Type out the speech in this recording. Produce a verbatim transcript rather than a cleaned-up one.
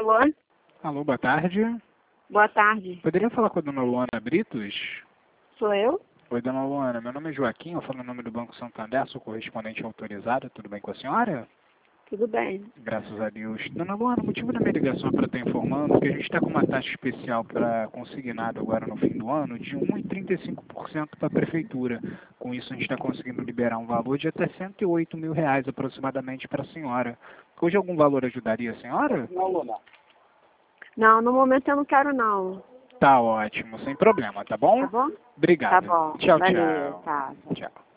Alô? Alô, boa tarde. Boa tarde. Poderia falar com a dona Luana Britos? Sou eu? Oi, dona Luana. Meu nome é Joaquim, eu falo em nome do Banco Santander, sou correspondente autorizado. Tudo bem com a senhora? Tudo bem. Graças a Deus. Dona Luana, o motivo da minha ligação é para estar informando que a gente está com uma taxa especial para consignado agora no fim do ano de um vírgula trinta e cinco por cento para a prefeitura. Com isso, a gente está conseguindo liberar um valor de até cento e oito mil reais aproximadamente para a senhora. Hoje algum valor ajudaria a senhora? Não, Luna. Não, no momento eu não quero não. Tá ótimo, sem problema, tá bom? Tá bom? Obrigado. Tá bom. Tchau, Valeu, tchau. tá. Tchau.